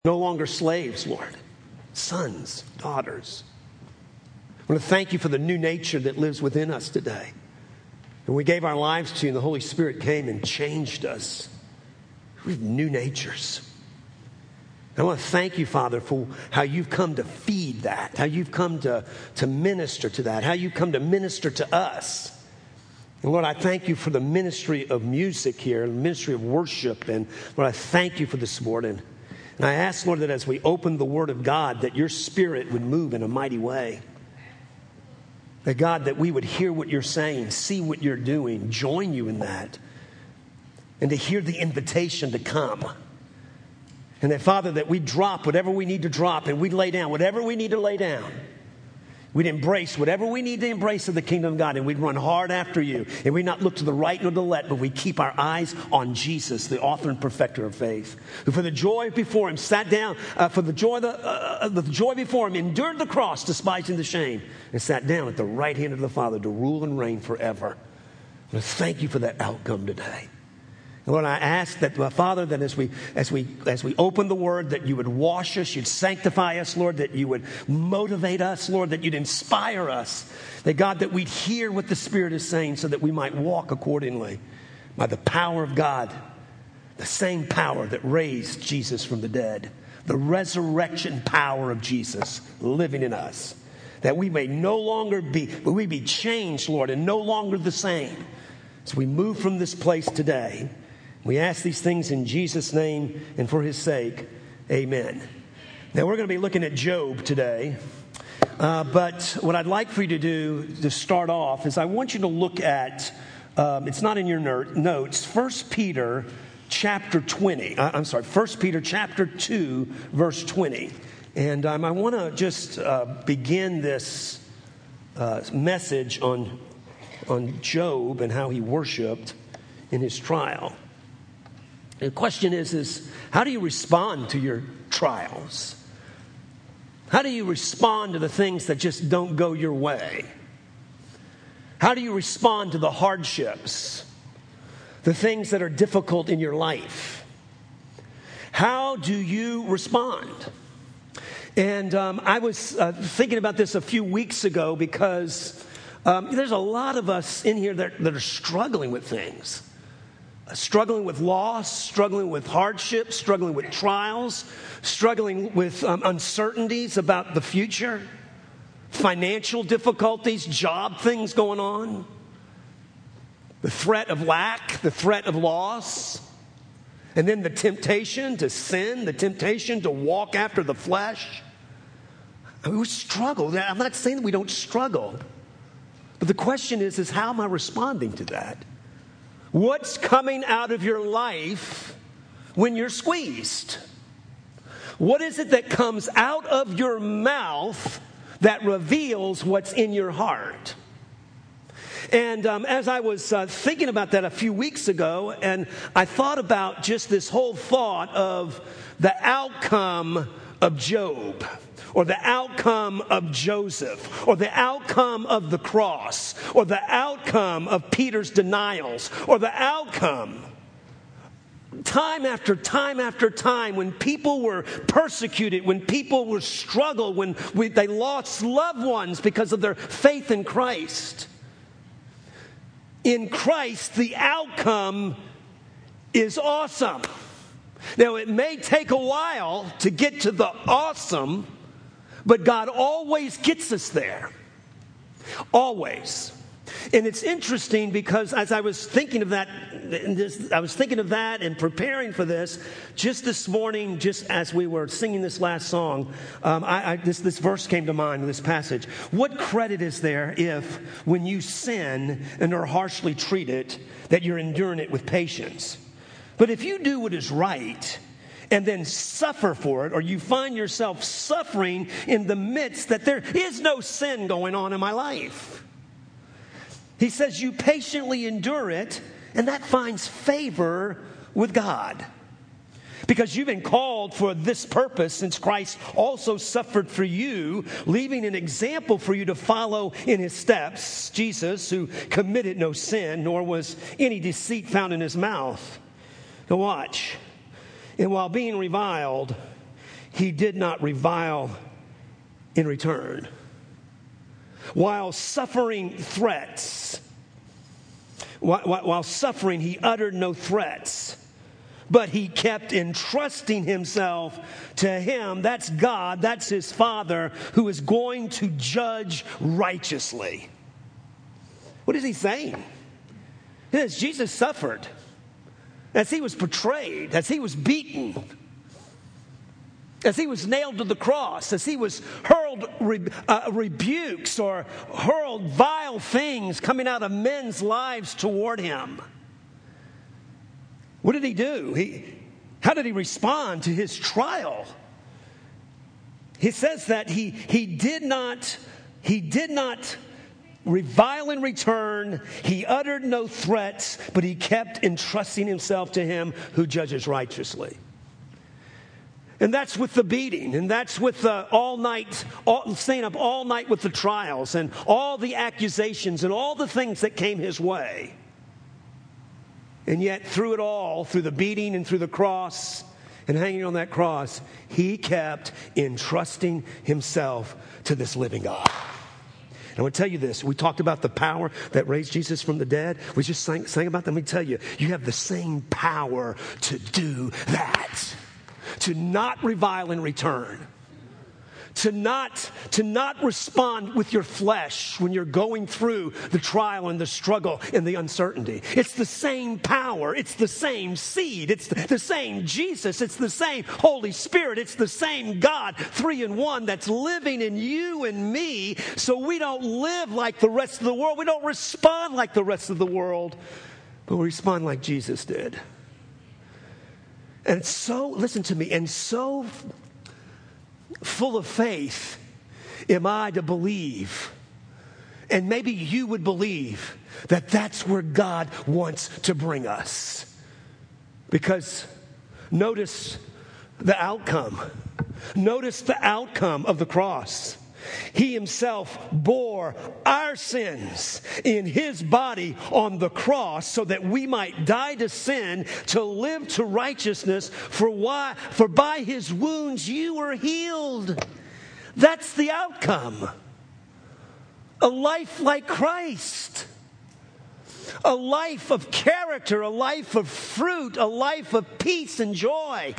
No longer slaves, Lord. Sons, daughters. I want to thank you for the new nature that lives within us today. And we gave our lives to you, and the Holy Spirit came and changed us. We have new natures. I want to thank you, Father, for how you've come to feed that, how you've come to minister to that, how you've come to minister to us. And Lord, I thank you for the ministry of music here, the ministry of worship. And Lord, I thank you for this morning. And I ask, Lord, that as we open the Word of God, that your Spirit would move in a mighty way. That God, that we would hear what you're saying, see what you're doing, join you in that. And to hear the invitation to come. And that, Father, that we drop whatever we need to drop and we'd lay down whatever we need to lay down. We'd embrace whatever we need to embrace of the kingdom of God, and we'd run hard after you. And we'd not look to the right nor the left, but we keep our eyes on Jesus, the author and perfecter of faith, who for the joy before him sat down, for the joy before him endured the cross, despising the shame, and sat down at the right hand of the Father to rule and reign forever. And thank you for that outcome today. And Lord, I ask that, Father, that as we open the Word, that you would wash us, you'd sanctify us, Lord, that you would motivate us, Lord, that you'd inspire us, that God, that we'd hear what the Spirit is saying so that we might walk accordingly by the power of God, the same power that raised Jesus from the dead, the resurrection power of Jesus living in us, that we may no longer be, but we be changed, Lord, and no longer the same. As we move from this place today, we ask these things in Jesus' name and for his sake. Amen. Now, we're going to be looking at Job today. But what I'd like for you to do to start off is I want you to look at, it's not in your notes, 1 Peter chapter 20. 1 Peter chapter 2, verse 20. And I want to just begin this message on Job and how he worshiped in his trial. The question is how do you respond to your trials? How do you respond to the things that just don't go your way? How do you respond to the hardships, the things that are difficult in your life? How do you respond? And I was thinking about this a few weeks ago because there's a lot of us in here that are struggling with things. Struggling with loss, struggling with hardships, struggling with trials, struggling with uncertainties about the future, financial difficulties, job things going on, the threat of lack, the threat of loss, and then the temptation to sin, the temptation to walk after the flesh. I mean, we struggle. I'm not saying that we don't struggle, but the question is how am I responding to that? What's coming out of your life when you're squeezed? What is it that comes out of your mouth that reveals what's in your heart? And as I was thinking about that a few weeks ago, and I thought about just this whole thought of the outcome of Job, or the outcome of Joseph, or the outcome of the cross, or the outcome of Peter's denials, or the outcome, time after time after time, when people were persecuted, when people were struggled, when they lost loved ones because of their faith in Christ. In Christ, the outcome is awesome. Now, it may take a while to get to the awesome, but God always gets us there. Always. And it's interesting because as I was thinking of that, and preparing for this, just this morning, just as we were singing this last song, this verse came to mind, this passage. What credit is there if when you sin and are harshly treated, that you're enduring it with patience? But if you do what is right and then suffer for it, or you find yourself suffering in the midst that there is no sin going on in my life, he says you patiently endure it, and that finds favor with God. Because you've been called for this purpose, since Christ also suffered for you, leaving an example for you to follow in his steps. Jesus, who committed no sin, nor was any deceit found in his mouth. Now watch. And while being reviled, he did not revile in return. While suffering threats, while suffering, he uttered no threats, but he kept entrusting himself to him. That's God, that's his Father, who is going to judge righteously. What is he saying? As Jesus suffered, as he was betrayed, as he was beaten, as he was nailed to the cross, as he was hurled rebukes or hurled vile things coming out of men's lives toward him. What did he do? How did he respond to his trial? He says that he did not revile in return. He uttered no threats, but he kept entrusting himself to him who judges righteously. And that's with the beating, and that's with the staying up all night with the trials and all the accusations and all the things that came his way. And yet through it all, through the beating and through the cross and hanging on that cross, he kept entrusting himself to this living God. And I want to tell you this. We talked about the power that raised Jesus from the dead. We just sang about that. Let me tell you, you have the same power to do that. To not revile in return. To not respond with your flesh when you're going through the trial and the struggle and the uncertainty. It's the same power. It's the same seed. It's the same Jesus. It's the same Holy Spirit. It's the same God, 3 in 1, that's living in you and me. So we don't live like the rest of the world. We don't respond like the rest of the world, but we respond like Jesus did. And so, listen to me, and so full of faith am I to believe, and maybe you would believe, that that's where God wants to bring us. Because notice the outcome. Notice the outcome of the cross. He himself bore our sins in his body on the cross so that we might die to sin, to live to righteousness. For by his wounds you were healed. That's the outcome. A life like Christ. A life of character, a life of fruit, a life of peace and joy.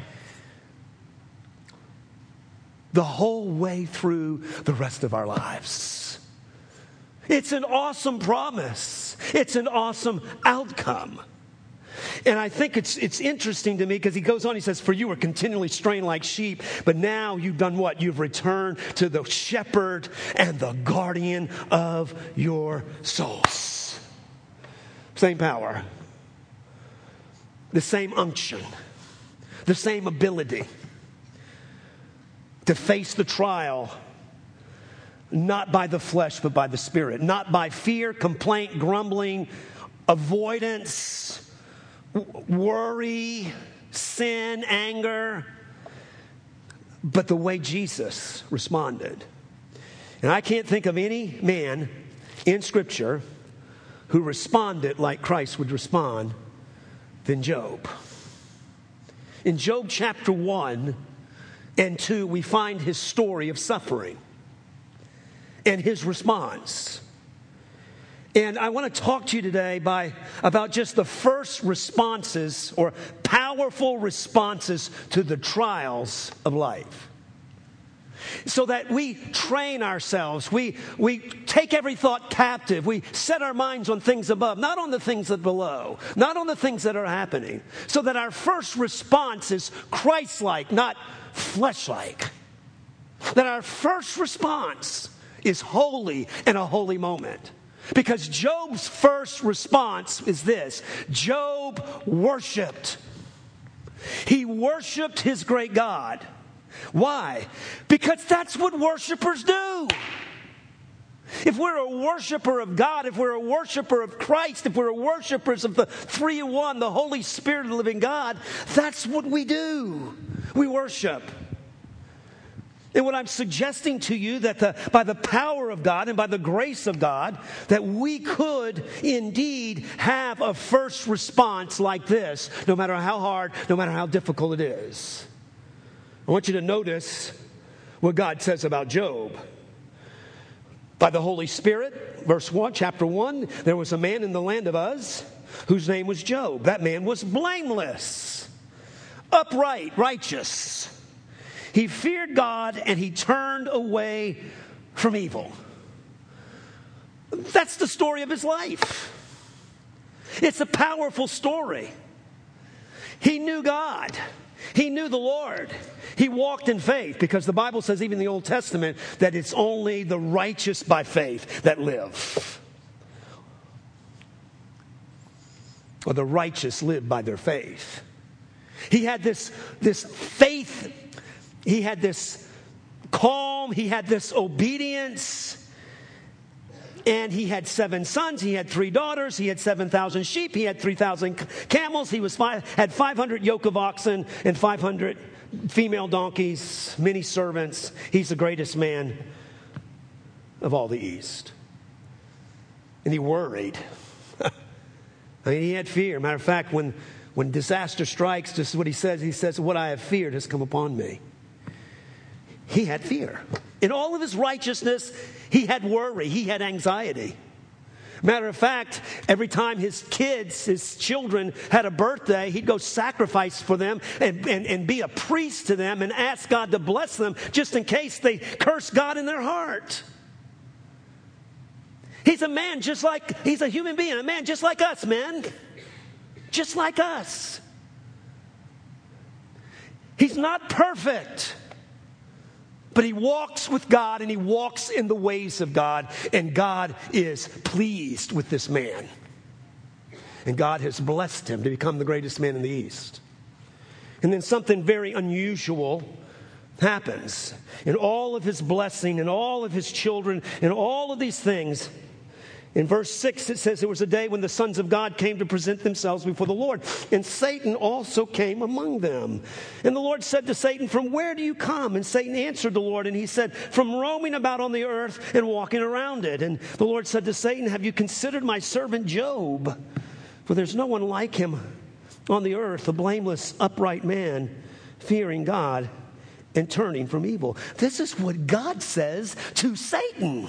The whole way through the rest of our lives. It's an awesome promise. It's an awesome outcome. And I think it's interesting to me because he goes on, he says, for you were continually straying like sheep, but now you've done what? You've returned to the shepherd and the guardian of your souls. Same power. The same unction. The same ability. To face the trial, not by the flesh, but by the Spirit. Not by fear, complaint, grumbling, avoidance, worry, sin, anger, but the way Jesus responded. And I can't think of any man in Scripture who responded like Christ would respond than Job. In Job chapter 1 and 2, we find his story of suffering and his response. And I want to talk to you today about just the first responses or powerful responses to the trials of life. So that we train ourselves, we take every thought captive, we set our minds on things above, not on the things that below, not on the things that are happening. So that our first response is Christ-like, not flesh-like. That our first response is holy and a holy moment. Because Job's first response is this. Job worshiped. He worshiped his great God. Why? Because that's what worshipers do. If we're a worshiper of God, if we're a worshiper of Christ, if we're worshipers of the 3 in 1, the Holy Spirit of the living God, that's what we do. We worship. And what I'm suggesting to you, that by the power of God and by the grace of God, that we could indeed have a first response like this, no matter how hard, no matter how difficult it is. I want you to notice what God says about Job. By the Holy Spirit, verse 1, chapter 1, there was a man in the land of Uz whose name was Job. That man was blameless, upright, righteous. He feared God and he turned away from evil. That's the story of his life. It's a powerful story. He knew God. He knew the Lord. He walked in faith, because the Bible says, even in the Old Testament, that it's only the righteous by faith that live. Or the righteous live by their faith. He had this faith. He had this calm. He had this obedience. And he had 7 sons. He had 3 daughters. He had 7,000 sheep. He had 3,000 camels. He had 500 yoke of oxen and 500 female donkeys, many servants. He's the greatest man of all the East. And he worried. I mean, he had fear. Matter of fact, when disaster strikes, this is what he says. He says, what I have feared has come upon me. He had fear. In all of his righteousness, he had worry. He had anxiety. Matter of fact, every time his children had a birthday, he'd go sacrifice for them and be a priest to them and ask God to bless them just in case they curse God in their heart. He's a man he's a human being, a man just like us, man. Just like us. He's not perfect. But he walks with God and he walks in the ways of God. And God is pleased with this man. And God has blessed him to become the greatest man in the East. And then something very unusual happens. In all of his blessing and all of his children and all of these things, in verse 6 it says, there was a day when the sons of God came to present themselves before the Lord. And Satan also came among them. And the Lord said to Satan, from where do you come? And Satan answered the Lord, and he said, from roaming about on the earth and walking around it. And the Lord said to Satan, have you considered my servant Job? For there's no one like him on the earth, a blameless, upright man, fearing God and turning from evil. This is what God says to Satan.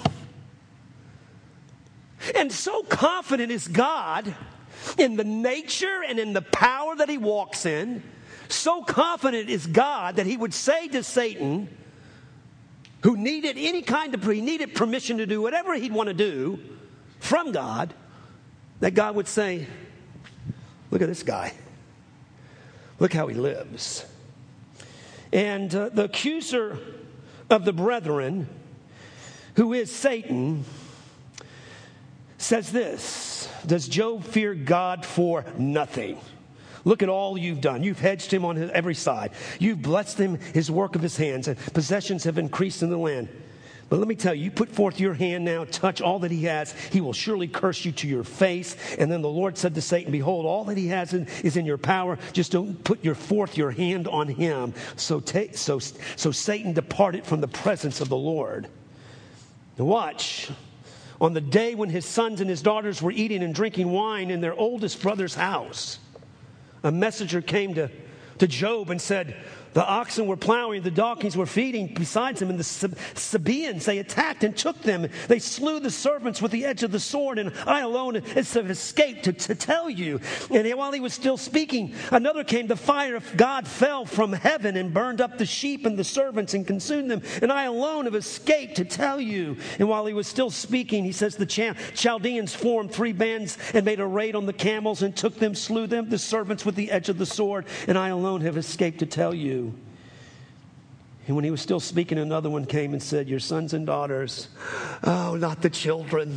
And so confident is God in the nature and in the power that he walks in. So confident is God that he would say to Satan, who needed he needed permission to do whatever he'd want to do from God, that God would say, look at this guy. Look how he lives. And the accuser of the brethren, who is Satan, says this: does Job fear God for nothing? Look at all you've done. You've hedged him on every side. You've blessed him, his work of his hands, and possessions have increased in the land. But let me tell you, you put forth your hand now, touch all that he has, he will surely curse you to your face. And then the Lord said to Satan, behold, all that he has is in your power. Just don't put forth your hand on him. So Satan departed from the presence of the Lord. Now watch. On the day when his sons and his daughters were eating and drinking wine in their oldest brother's house, a messenger came to Job and said, the oxen were plowing, the donkeys were feeding besides him, and the Sabaeans, they attacked and took them. They slew the servants with the edge of the sword, and I alone have escaped to tell you. And while he was still speaking, another came. The fire of God fell from heaven and burned up the sheep and the servants and consumed them. And I alone have escaped to tell you. And while he was still speaking, he says, the Chaldeans formed 3 bands and made a raid on the camels and took them, slew them, the servants with the edge of the sword. And I alone have escaped to tell you. And when he was still speaking, another one came and said, your sons and daughters, oh, not the children,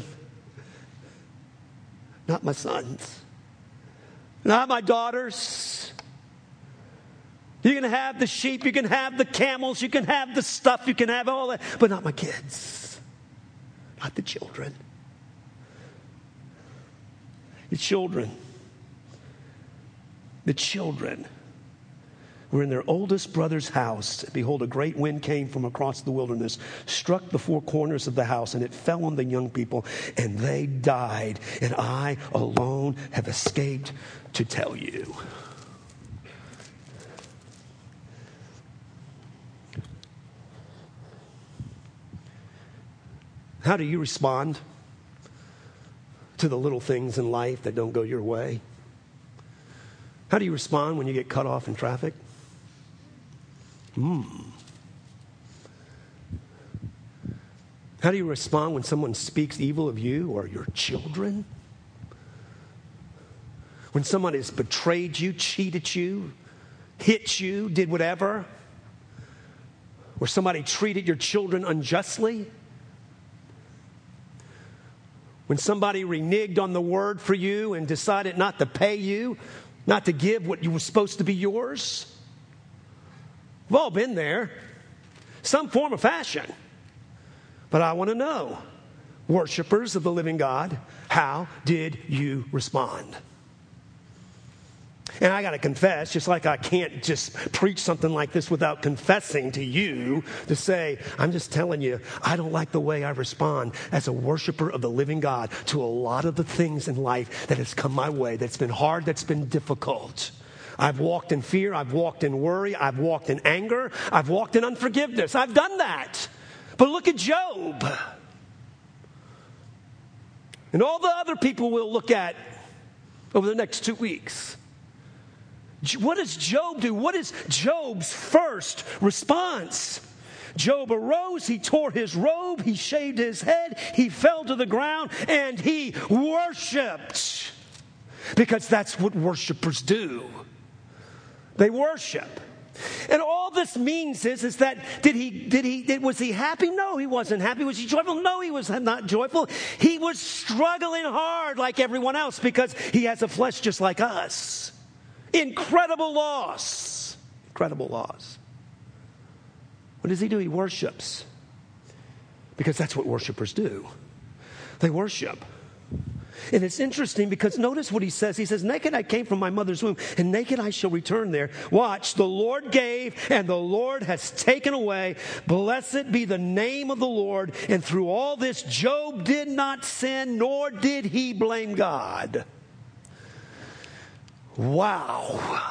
not my sons, not my daughters. You can have the sheep, you can have the camels, you can have the stuff, you can have all that, but not my kids, not the children. The children were in their oldest brother's house. Behold, a great wind came from across the wilderness, struck the 4 corners of the house, and it fell on the young people, and they died. And I alone have escaped to tell you. How do you respond to the little things in life that don't go your way? How do you respond when you get cut off in traffic? How do you respond when someone speaks evil of you or your children? When someone has betrayed you, cheated you, hit you, did whatever? Or somebody treated your children unjustly? When somebody reneged on the word for you and decided not to pay you, not to give what you were supposed to be yours? We've all been there, some form or fashion. But I want to know, worshipers of the living God, how did you respond? And I got to confess, just like I can't just preach something like this without confessing to you, to say, I'm just telling you, I don't like the way I respond as a worshiper of the living God to a lot of the things in life that has come my way, that's been hard, that's been difficult. I've walked in fear, I've walked in worry, I've walked in anger, I've walked in unforgiveness. I've done that. But look at Job. And all the other people we'll look at over the next 2 weeks. What does Job do? What is Job's first response? Job arose, he tore his robe, he shaved his head, he fell to the ground, and he worshiped. Because that's what worshipers do. They worship. And all this means is that was he happy? No, he wasn't happy. Was he joyful? No, he was not joyful. He was struggling hard like everyone else because he has a flesh just like us. Incredible loss. Incredible loss. What does he do? He worships. Because that's what worshipers do. They worship. And it's interesting because notice what he says. He says, naked I came from my mother's womb, and naked I shall return there. Watch, the Lord gave, and the Lord has taken away. Blessed be the name of the Lord. And through all this, Job did not sin, nor did he blame God. Wow.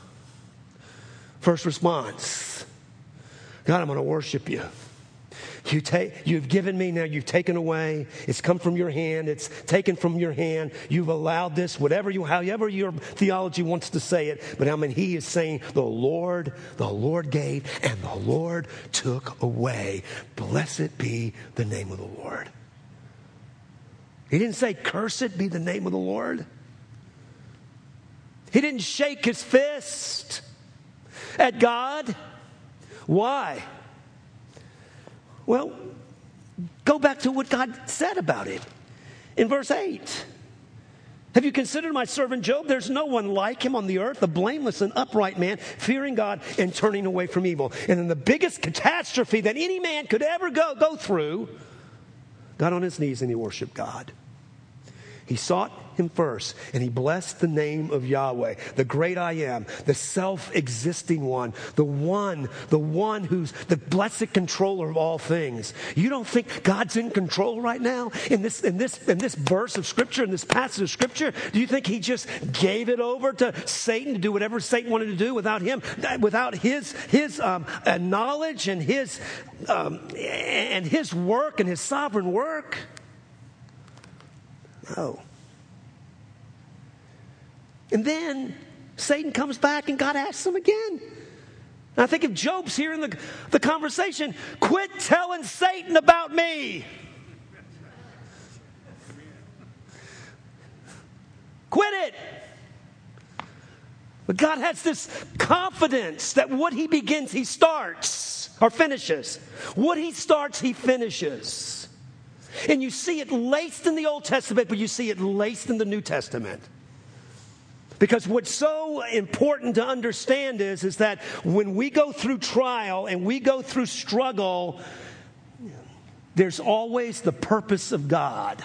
First response. God, I'm going to worship you. You've given me, now you've taken away. It's come from your hand. It's taken from your hand. You've allowed this, however your theology wants to say it. But I mean, he is saying the Lord gave and the Lord took away. Blessed be the name of the Lord. He didn't say, cursed be the name of the Lord. He didn't shake his fist at God. Why? Well, go back to what God said about it in verse 8. Have you considered my servant Job? There's no one like him on the earth, a blameless and upright man, fearing God and turning away from evil. And in the biggest catastrophe that any man could ever go through, got on his knees and he worshiped God. He sought him first, and he blessed the name of Yahweh, the great I am, the self-existing one, the one who's the blessed controller of all things. You don't think God's in control right now in this verse of Scripture, in this passage of Scripture? Do you think he just gave it over to Satan to do whatever Satan wanted to do without him, without his knowledge and his work and his sovereign work? No. And then Satan comes back and God asks him again. And I think if Job's here in the conversation, quit telling Satan about me. Quit it. But God has this confidence that what he begins, he starts or finishes. What he starts, he finishes. And you see it laced in the Old Testament, but you see it laced in the New Testament. Because what's so important to understand is that when we go through trial and we go through struggle, there's always the purpose of God.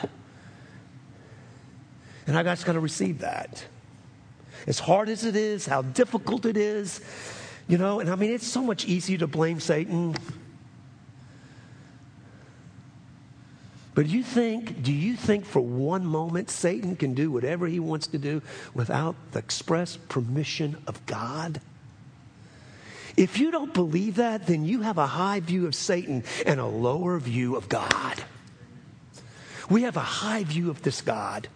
And I just got to receive that. As hard as it is, how difficult it is, and I mean, it's so much easier to blame Satan. But do you think for one moment Satan can do whatever he wants to do without the express permission of God? If you don't believe that, then you have a high view of Satan and a lower view of God. We have a high view of this God.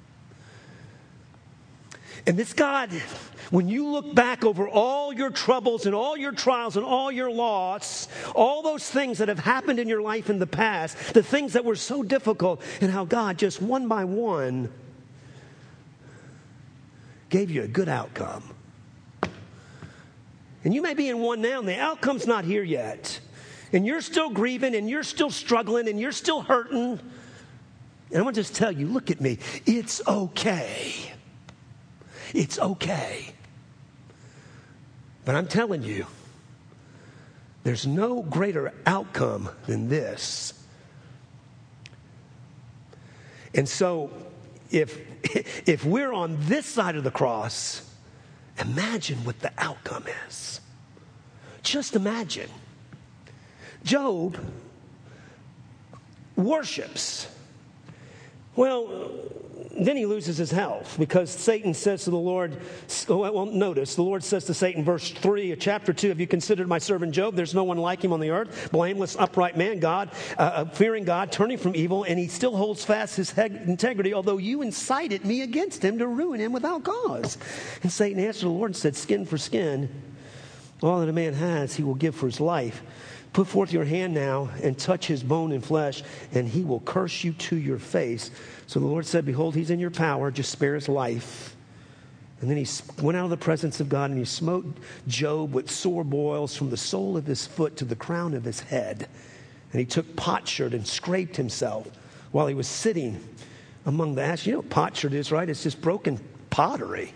And this God, when you look back over all your troubles and all your trials and all your loss, all those things that have happened in your life in the past, the things that were so difficult, and how God just one by one gave you a good outcome. And you may be in one now, and the outcome's not here yet. And you're still grieving, and you're still struggling, and you're still hurting. And I want to just tell you, look at me. It's okay. It's okay. But I'm telling you, there's no greater outcome than this. And so, if we're on this side of the cross, imagine what the outcome is. Just imagine. Job worships. Well, then he loses his health because Satan says to the Lord, well, notice, the Lord says to Satan, verse 3 of chapter 2, have you considered my servant Job? There's no one like him on the earth, blameless, upright man, God, fearing God, turning from evil, and he still holds fast his integrity, although you incited me against him to ruin him without cause. And Satan answered the Lord and said, skin for skin, all that a man has, he will give for his life. Put forth your hand now and touch his bone and flesh, and he will curse you to your face. So the Lord said, behold, he's in your power. Just spare his life. And then he went out of the presence of God, and he smote Job with sore boils from the sole of his foot to the crown of his head. And he took potsherd and scraped himself while he was sitting among the ashes. You know what potsherd is, right? It's just broken pottery.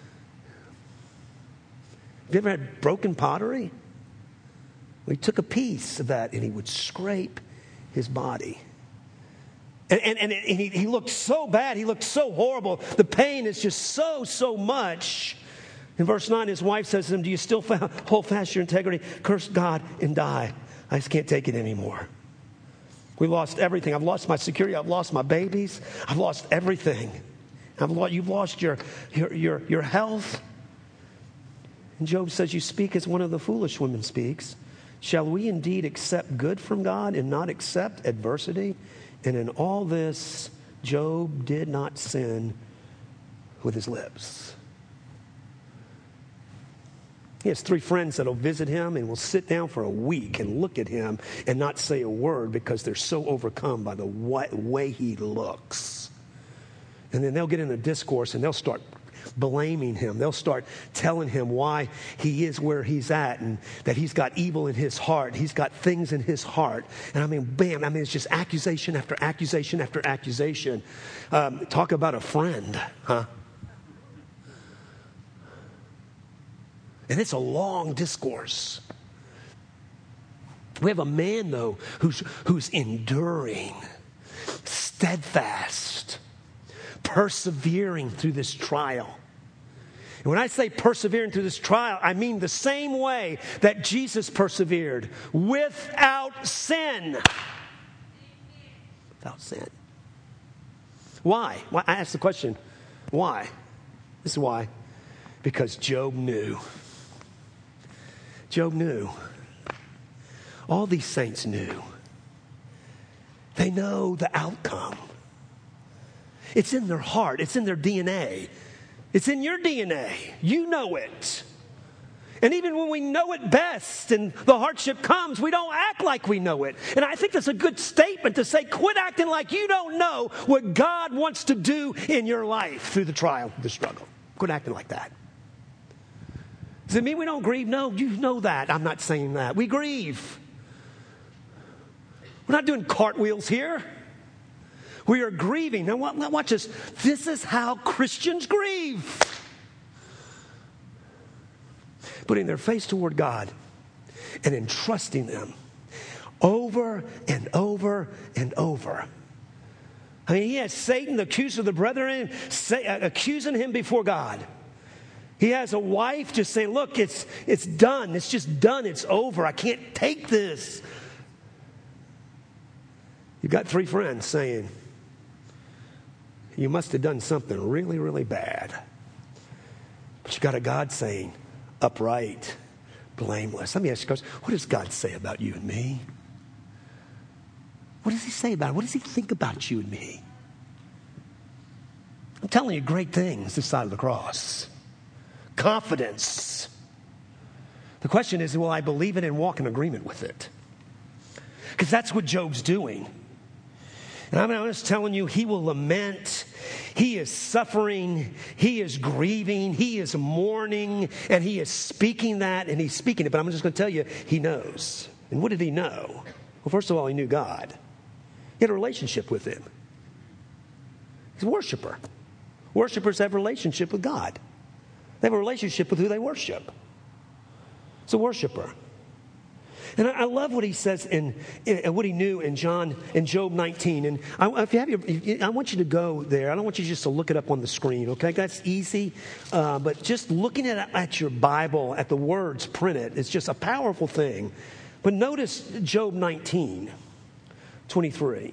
Have you ever had broken pottery? Well, he took a piece of that and he would scrape his body. And he looked so bad. He looked so horrible. The pain is just so much. In verse 9, his wife says to him, do you still hold fast your integrity? Curse God and die. I just can't take it anymore. We lost everything. I've lost my security. I've lost my babies. I've lost everything. You've lost your health. And Job says, you speak as one of the foolish women speaks. Shall we indeed accept good from God and not accept adversity? And in all this, Job did not sin with his lips. He has 3 friends that will visit him and will sit down for a week and look at him and not say a word because they're so overcome by the way he looks. And then they'll get in a discourse and they'll start blaming him. They'll start telling him why he is where he's at and that he's got evil in his heart. He's got things in his heart. And bam, it's just accusation after accusation after accusation. Talk about a friend, huh? And it's a long discourse. We have a man, though, who's enduring, steadfast, persevering through this trial. And when I say persevering through this trial, I mean the same way that Jesus persevered, without sin. Without sin. Why? I asked the question, why? This is why. Because Job knew. Job knew. All these saints knew. They know the outcome. It's in their heart. It's in their DNA. It's in your DNA. You know it. And even when we know it best and the hardship comes, we don't act like we know it. And I think that's a good statement to say, quit acting like you don't know what God wants to do in your life through the trial, the struggle. Quit acting like that. Does it mean we don't grieve? No, you know that. I'm not saying that. We grieve. We're not doing cartwheels here. We are grieving. Now, watch this. This is how Christians grieve. Putting their face toward God and entrusting them over and over and over. I mean, he has Satan, the accuser of the brethren, accusing him before God. He has a wife just saying, look, it's done. It's just done. It's over. I can't take this. You've got 3 friends saying, you must have done something really, really bad. But you got a God saying, upright, blameless. Let me ask you a question. What does God say about you and me? What does he say about it? What does he think about you and me? I'm telling you great things this side of the cross. Confidence. The question is, will I believe it and walk in agreement with it? Because that's what Job's doing. And I'm just telling you, he will lament. He is suffering. He is grieving. He is mourning. And he is speaking that, and he's speaking it. But I'm just going to tell you, he knows. And what did he know? Well, first of all, he knew God. He had a relationship with him. He's a worshiper. Worshipers have a relationship with God. They have a relationship with who they worship. It's a worshiper. And I love what he says in what he knew in Job 19. And I want you to go there. I don't want you just to look it up on the screen, okay? That's easy. But just looking at your Bible, at the words printed, it's just a powerful thing. But notice Job 19, 23.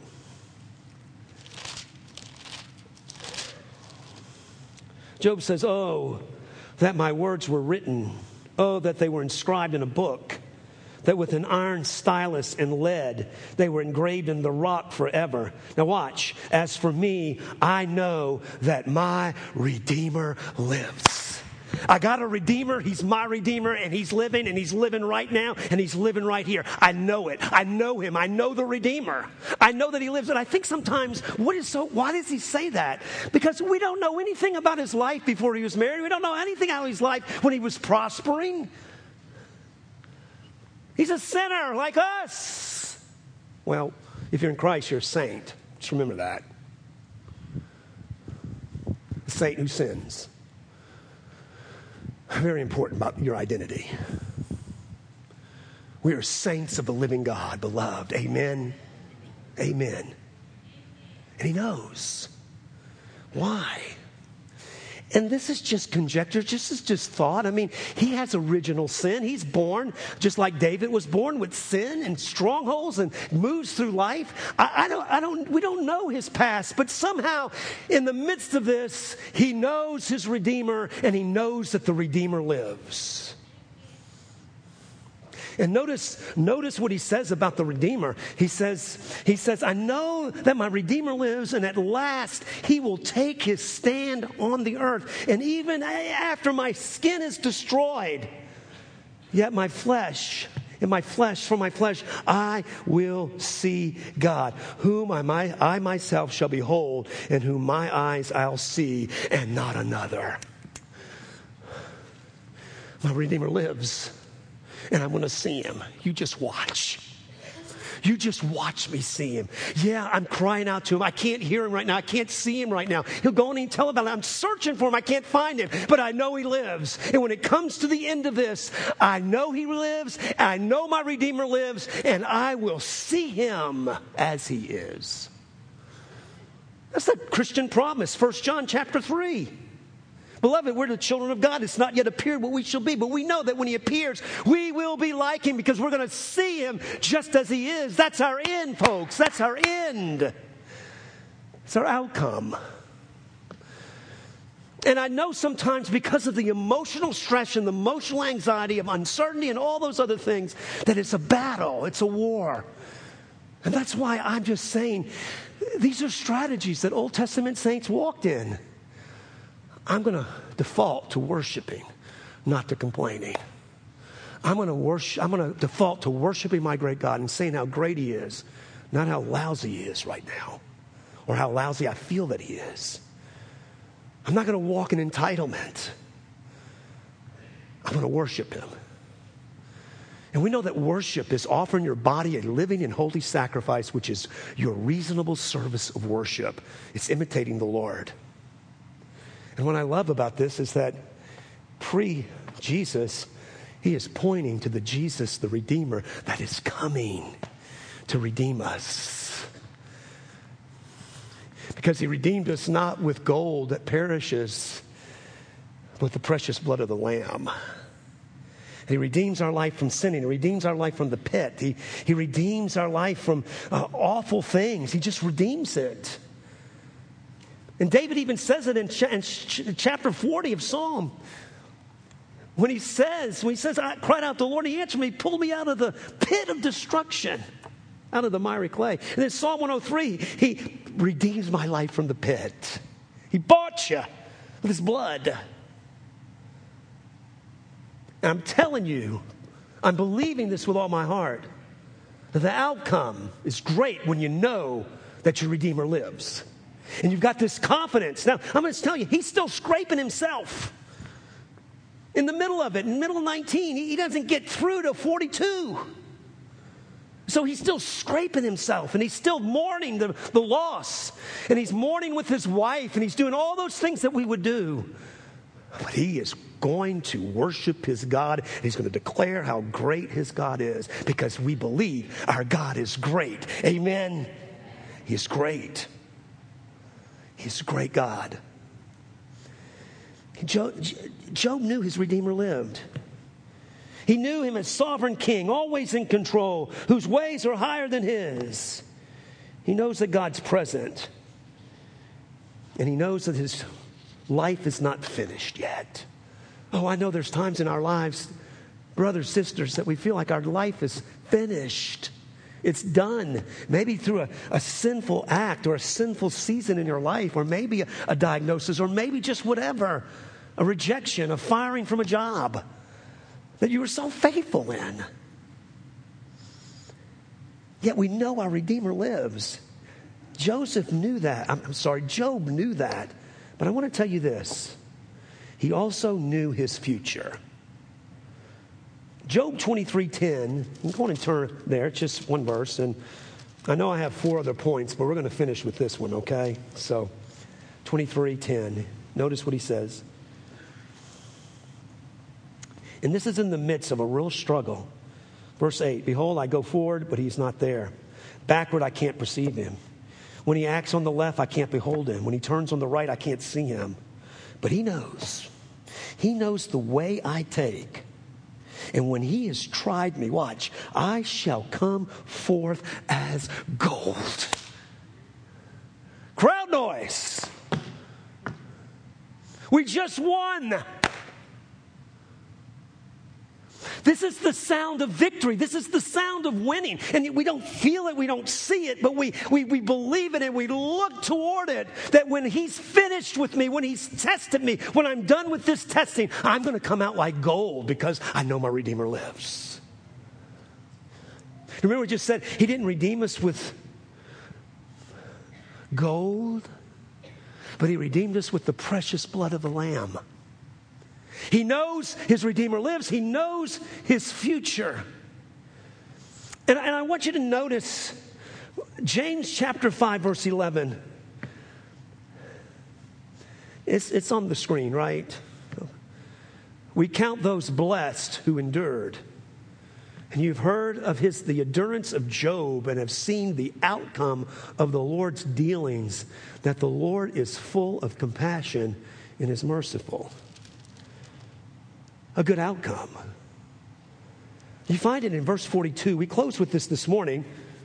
Job says, "Oh, that my words were written. Oh, that they were inscribed in a book, that with an iron stylus and lead they were engraved in the rock forever." Now watch. "As for me, I know that my Redeemer lives." I got a Redeemer. He's my Redeemer, and he's living right now, and he's living right here. I know it. I know him. I know the Redeemer. I know that he lives. And I think sometimes, why does he say that? Because we don't know anything about his life before he was married. We don't know anything about his life when he was prospering. He's a sinner like us. Well, if you're in Christ, you're a saint. Just remember that. A saint who sins. Very important about your identity. We are saints of the living God, beloved. Amen. Amen. And he knows. Why? And this is just conjecture. This is just thought. I mean, he has original sin. He's born just like David was born, with sin and strongholds, and moves through life. We don't know his past, but somehow in the midst of this, he knows his Redeemer, and he knows that the Redeemer lives. And notice what he says about the Redeemer. He says, "I know that my Redeemer lives, and at last he will take his stand on the earth. And even after my skin is destroyed, yet from my flesh, I will see God, whom I myself shall behold, and whom my eyes I'll see, and not another." My Redeemer lives. And I'm going to see him. You just watch. You just watch me see him. Yeah, I'm crying out to him. I can't hear him right now. I can't see him right now. He'll go and tell about it. I'm searching for him. I can't find him. But I know he lives. And when it comes to the end of this, I know he lives. I know my Redeemer lives. And I will see him as he is. That's the Christian promise. 1 John chapter 3. Beloved, we're the children of God. It's not yet appeared what we shall be, but we know that when he appears, we will be like him, because we're going to see him just as he is. That's our end, folks. That's our end. It's our outcome. And I know sometimes, because of the emotional stress and the emotional anxiety of uncertainty and all those other things, that it's a battle. It's a war. And that's why I'm just saying, these are strategies that Old Testament saints walked in. I'm going to default to worshiping, not to complaining. I'm going to default to worshiping my great God and saying how great he is, not how lousy he is right now, or how lousy I feel that he is. I'm not going to walk in entitlement. I'm going to worship him. And we know that worship is offering your body a living and holy sacrifice, which is your reasonable service of worship. It's imitating the Lord. And what I love about this is that pre-Jesus, he is pointing to the Jesus, the Redeemer, that is coming to redeem us. Because he redeemed us not with gold that perishes, but with the precious blood of the Lamb. He redeems our life from sinning. He redeems our life from the pit. He redeems our life from awful things. He just redeems it. And David even says it in chapter 40 of Psalm. When he says, I cried out to the Lord, he answered me, pulled me out of the pit of destruction. out of the miry clay. And then Psalm 103, he redeems my life from the pit. He bought you with his blood. And I'm telling you, I'm believing this with all my heart, that the outcome is great when you know that your Redeemer lives. And you've got this confidence. Now, I'm going to tell you, he's still scraping himself. In the middle of it, in the middle of 19, he doesn't get through to 42. So he's still scraping himself, and he's still mourning the loss. And he's mourning with his wife, and he's doing all those things that we would do. But he is going to worship his God, and he's going to declare how great his God is, because we believe our God is great. Amen? He's great. He's a great God. Job knew his Redeemer lived. He knew him as sovereign king, always in control, whose ways are higher than his. He knows that God's present. And he knows that his life is not finished yet. Oh, I know there's times in our lives, brothers, sisters, that we feel like our life is finished. It's done. Maybe through a sinful act or a sinful season in your life, or maybe a diagnosis, or maybe just whatever. A rejection, a firing from a job that you were so faithful in. Yet we know our Redeemer lives. Job knew that. But I want to tell you this. He also knew his future. Job 23:10. I'm going to turn there. It's just one verse. And I know I have 4 other points, but we're going to finish with this one, okay? So 23:10. Notice what he says. And this is in the midst of a real struggle. Verse 8, behold, I go forward, but he's not there. Backward, I can't perceive him. When he acts on the left, I can't behold him. When he turns on the right, I can't see him. But he knows. He knows the way I take. And when he has tried me, watch, I shall come forth as gold. Crowd noise. We just won. This is the sound of victory. This is the sound of winning. And we don't feel it, we don't see it, but we believe it and we look toward it. That when he's finished with me, when he's tested me, when I'm done with this testing, I'm going to come out like gold because I know my Redeemer lives. Remember we just said he didn't redeem us with gold, but he redeemed us with the precious blood of the Lamb. He knows his Redeemer lives. He knows his future. And I want you to notice James chapter 5, verse 11. It's on the screen, right? We count those blessed who endured. And you've heard of the endurance of Job and have seen the outcome of the Lord's dealings, that the Lord is full of compassion and is merciful. A good outcome. You find it in verse 42. We close with this morning.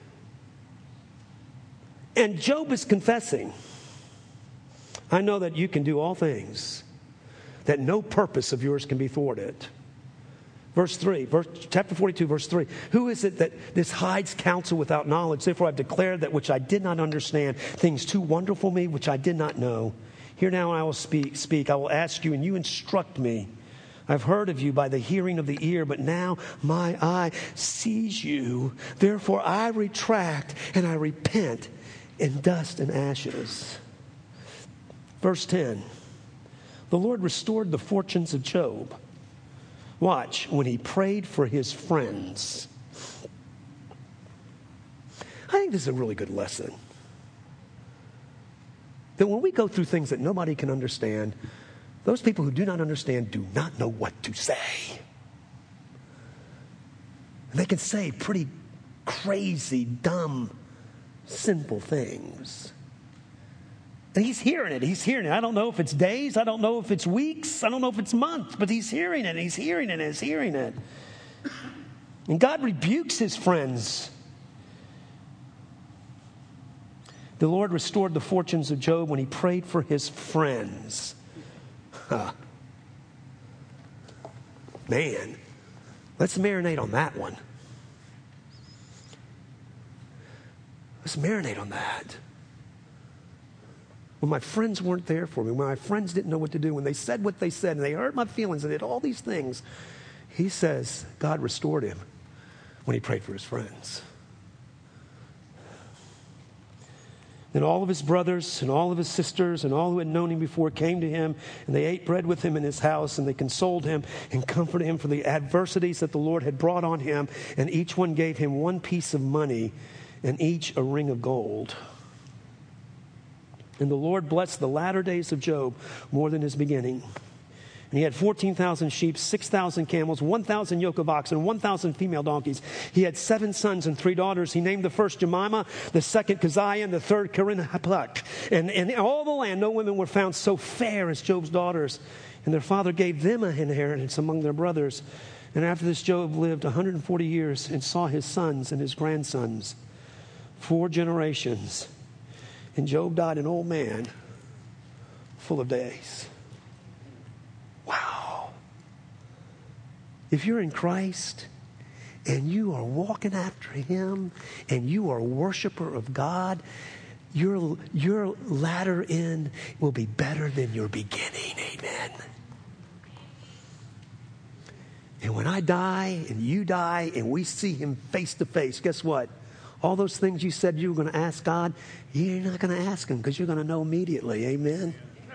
And Job is confessing, I know that you can do all things, that no purpose of yours can be thwarted. Verse 3, chapter 42, verse 3. Who is it that this hides counsel without knowledge? Therefore I've declared that which I did not understand, things too wonderful for me which I did not know. Here now I will speak. I will ask you and you instruct me. I've heard of you by the hearing of the ear, but now my eye sees you. Therefore I retract and I repent in dust and ashes. Verse 10. The Lord restored the fortunes of Job. Watch, when he prayed for his friends. I think this is a really good lesson. That when we go through things that nobody can understand, those people who do not understand do not know what to say. And they can say pretty crazy, dumb, sinful things. And he's hearing it. He's hearing it. I don't know if it's days. I don't know if it's weeks. I don't know if it's months. But he's hearing it. He's hearing it. He's hearing it. And God rebukes his friends. The Lord restored the fortunes of Job when he prayed for his friends. Man, let's marinate on that one. Let's marinate on that. When my friends weren't there for me, when my friends didn't know what to do, when they said what they said, and they hurt my feelings and did all these things, he says God restored him when he prayed for his friends. And all of his brothers and all of his sisters and all who had known him before came to him, and they ate bread with him in his house, and they consoled him and comforted him for the adversities that the Lord had brought on him. And each one gave him one piece of money and each a ring of gold. And the Lord blessed the latter days of Job more than his beginning. And he had 14,000 sheep, 6,000 camels, 1,000 yoke of oxen, 1,000 female donkeys. He had 7 sons and 3 daughters. He named the first Jemima, the second Keziah, and the third Keren-happuch. And in all the land, no women were found so fair as Job's daughters. And their father gave them an inheritance among their brothers. And after this, Job lived 140 years and saw his sons and his grandsons, 4 generations. And Job died an old man, full of days. Wow. If you're in Christ and you are walking after him and you are a worshiper of God, your latter end will be better than your beginning. Amen. And when I die and you die and we see him face to face, guess what? All those things you said you were going to ask God, you're not going to ask him because you're going to know immediately. Amen.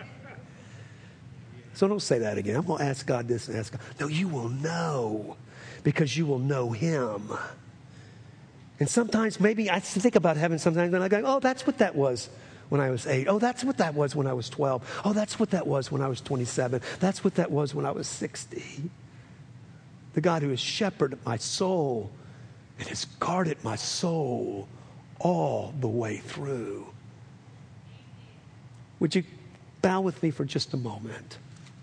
So don't say that again. I'm going to ask God this and ask God. No, you will know because you will know him. And sometimes maybe I think about heaven sometimes and I go, oh, that's what that was when I was 8. Oh, that's what that was when I was 12. Oh, that's what that was when I was 27. That's what that was when I was 60. The God who has shepherded my soul and has guarded my soul all the way through. Would you bow with me for just a moment?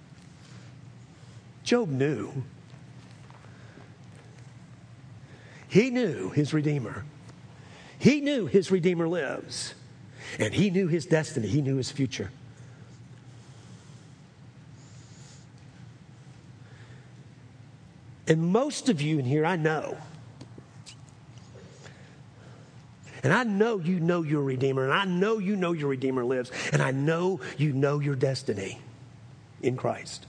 Job knew. He knew his Redeemer. He knew his Redeemer lives. And he knew his destiny. He knew his future. And most of you in here, I know. And I know you know your Redeemer. And I know you know your Redeemer lives. And I know you know your destiny in Christ.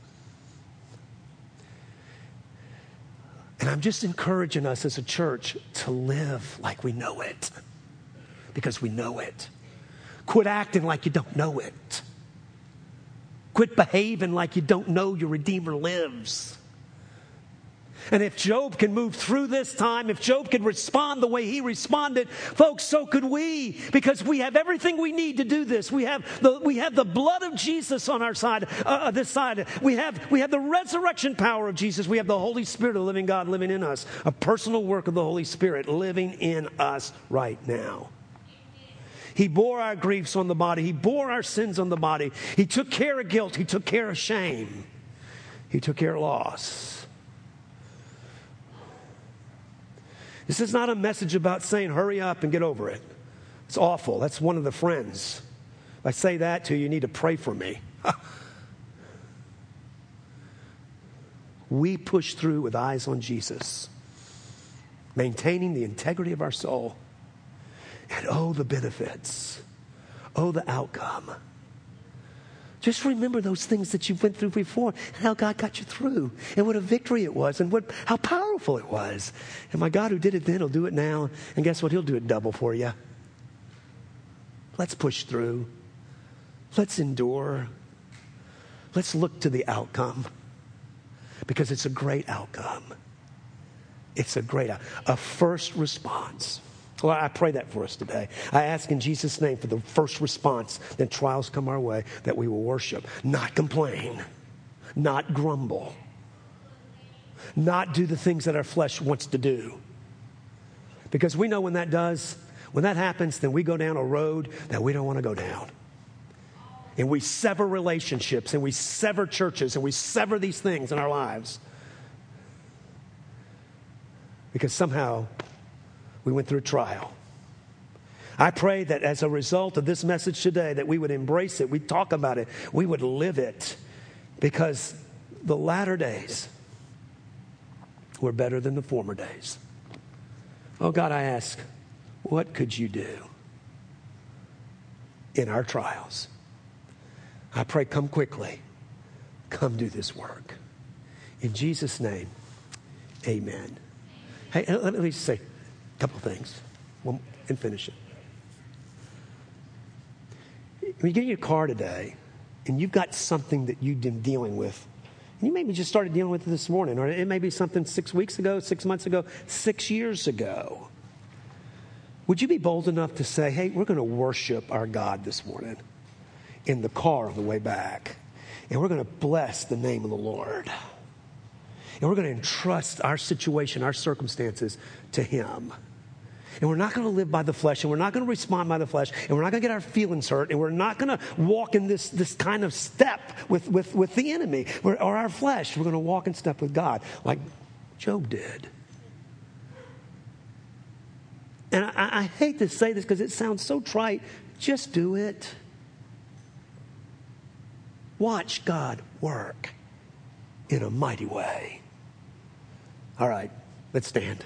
And I'm just encouraging us as a church to live like we know it. Because we know it. Quit acting like you don't know it. Quit behaving like you don't know your Redeemer lives. And if Job can move through this time, if Job can respond the way he responded, folks, so could we, because we have everything we need to do this. We have the blood of Jesus on our side, this side. We have the resurrection power of Jesus. We have the Holy Spirit of the living God living in us, a personal work of the Holy Spirit living in us right now. He bore our griefs on the body. He bore our sins on the body. He took care of guilt. He took care of shame. He took care of loss. This is not a message about saying, hurry up and get over it. It's awful. That's one of the friends. If I say that to you, you need to pray for me. We push through with eyes on Jesus, maintaining the integrity of our soul. And oh, the benefits. Oh, the outcome. Just remember those things that you went through before and how God got you through and what a victory it was and how powerful it was. And my God who did it then will do it now. And guess what? He'll do it double for you. Let's push through. Let's endure. Let's look to the outcome because it's a great outcome. It's a first response. Well, I pray that for us today. I ask in Jesus' name for the first response that trials come our way, that we will worship, not complain, not grumble, not do the things that our flesh wants to do. Because we know when that happens, then we go down a road that we don't want to go down. And we sever relationships, and we sever churches, and we sever these things in our lives. Because somehow we went through a trial. I pray that as a result of this message today, that we would embrace it, we'd talk about it, we would live it, because the latter days were better than the former days. Oh God, I ask, what could you do in our trials? I pray, come quickly. Come do this work. In Jesus' name, amen. Hey, let me just say a couple things and finish it. When you get in your car today and you've got something that you've been dealing with, and you maybe just started dealing with it this morning, or it may be something 6 weeks ago, 6 months ago, 6 years ago, would you be bold enough to say, hey, we're going to worship our God this morning in the car on the way back, and we're going to bless the name of the Lord, and we're going to entrust our situation, our circumstances to Him. And we're not going to live by the flesh, and we're not going to respond by the flesh, and we're not going to get our feelings hurt, and we're not going to walk in this kind of step with the enemy or our flesh. We're going to walk in step with God like Job did. And I hate to say this because it sounds so trite. Just do it. Watch God work in a mighty way. All right, let's stand.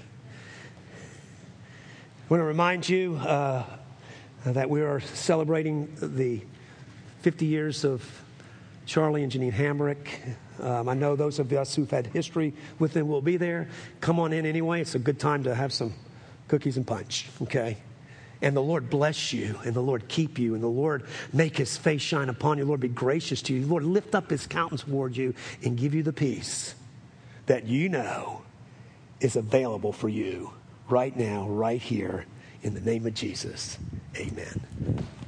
I want to remind you that we are celebrating the 50 years of Charlie and Janine Hamrick. I know those of us who've had history with them will be there. Come on in anyway. It's a good time to have some cookies and punch, okay? And the Lord bless you, and the Lord keep you, and the Lord make His face shine upon you. The Lord be gracious to you. The Lord lift up His countenance toward you and give you the peace that you know is available for you right now, right here, in the name of Jesus. Amen.